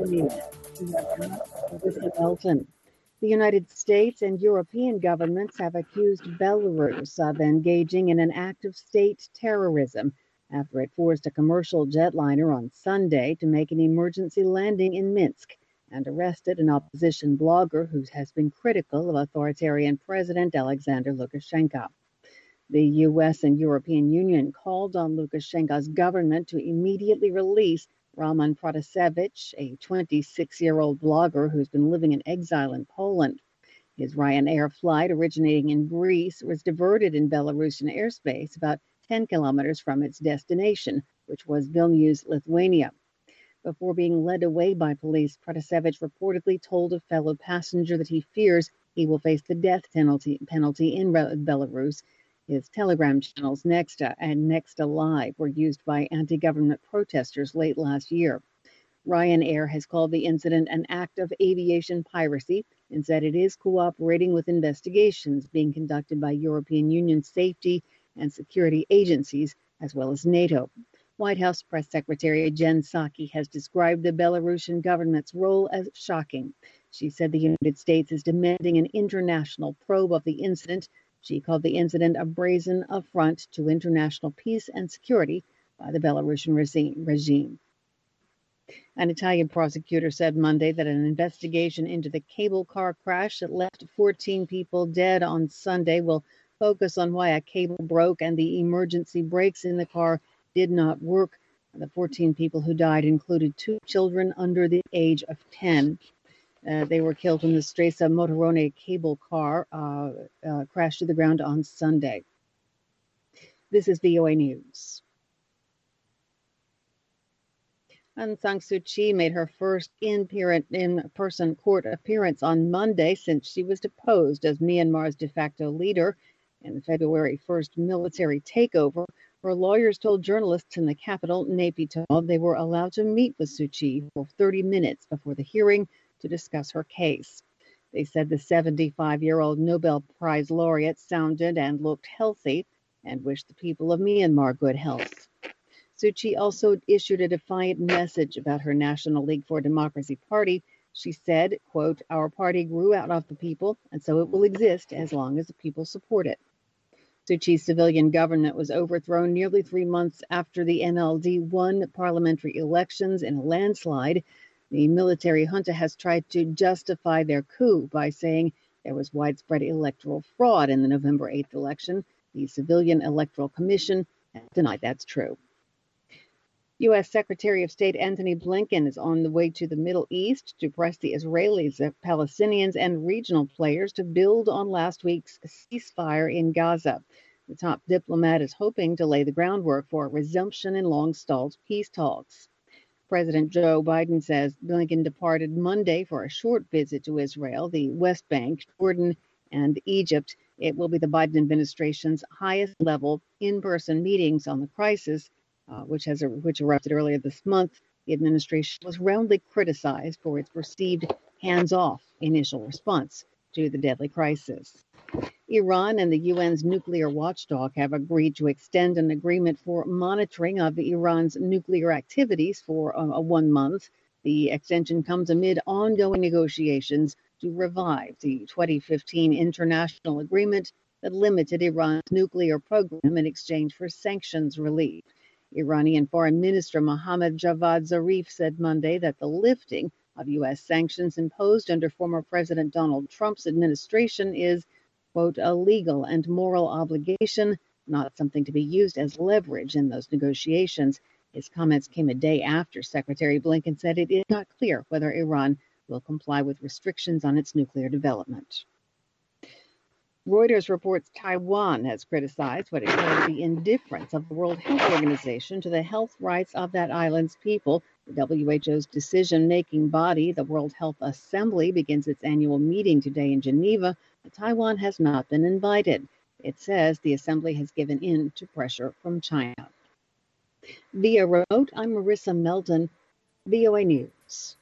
News. Marissa Melton. The United States and European governments have accused Belarus of engaging in an act of state terrorism after it forced a commercial jetliner on Sunday to make an emergency landing in Minsk and arrested an opposition blogger who has been critical of authoritarian President Alexander Lukashenko. The U.S. and European Union called on Lukashenko's government to immediately release Roman Protasevich, a 26-year-old blogger who's been living in exile in Poland. His Ryanair flight originating in Greece was diverted in Belarusian airspace about 10 kilometers from its destination, which was Vilnius, Lithuania. Before being led away by police, Protasevich reportedly told a fellow passenger that he fears he will face the death penalty in Belarus. His Telegram channels Nexta and Nexta Live were used by anti-government protesters late last year. Ryanair has called the incident an act of aviation piracy and said it is cooperating with investigations being conducted by European Union safety and security agencies, as well as NATO. White House Press Secretary Jen Psaki has described the Belarusian government's role as shocking. She said the United States is demanding an international probe of the incident. She called the incident a brazen affront to international peace and security by the Belarusian regime. An Italian prosecutor said Monday that an investigation into the cable car crash that left 14 people dead on Sunday will focus on why a cable broke and the emergency brakes in the car did not work. The 14 people who died included 2 children under the age of 10. They were killed when the Stresa Motorone cable car crashed to the ground on Sunday. This is VOA News. Aung San Suu Kyi made her first in-person court appearance on Monday since she was deposed as Myanmar's de facto leader in the February 1st military takeover. Her lawyers told journalists in the capital, Naypyidaw, they were allowed to meet with Suu Kyi for 30 minutes before the hearing to discuss her case. They said the 75-year-old Nobel Prize laureate sounded and looked healthy and wished the people of Myanmar good health. Suu Kyi also issued a defiant message about her National League for Democracy party. She said, quote, "Our party grew out of the people, and so it will exist as long as the people support it." Suu Kyi's civilian government was overthrown nearly 3 months after the NLD won parliamentary elections in a landslide. The military junta has tried to justify their coup by saying there was widespread electoral fraud in the November 8th election. The Civilian Electoral Commission has denied that's true. U.S. Secretary of State Antony Blinken is on the way to the Middle East to press the Israelis, Palestinians, and regional players to build on last week's ceasefire in Gaza. The top diplomat is hoping to lay the groundwork for a resumption in long-stalled peace talks. President Joe Biden says Blinken departed Monday for a short visit to Israel, the West Bank, Jordan, and Egypt. It will be the Biden administration's highest-level in-person meetings on the crisis, which erupted earlier this month. The administration was roundly criticized for its perceived hands-off initial response to the deadly crisis. Iran and the UN's nuclear watchdog have agreed to extend an agreement for monitoring of Iran's nuclear activities for 1 month. The extension comes amid ongoing negotiations to revive the 2015 international agreement that limited Iran's nuclear program in exchange for sanctions relief. Iranian Foreign Minister Mohammad Javad Zarif said Monday that the lifting of U.S. sanctions imposed under former President Donald Trump's administration is, quote, a legal and moral obligation, not something to be used as leverage in those negotiations. His comments came a day after Secretary Blinken said it is not clear whether Iran will comply with restrictions on its nuclear development. Reuters reports Taiwan has criticized what it called the indifference of the World Health Organization to the health rights of that island's people. The WHO's decision-making body, the World Health Assembly, begins its annual meeting today in Geneva, but Taiwan has not been invited. It says the assembly has given in to pressure from China. Via remote, I'm Marissa Melton, VOA News.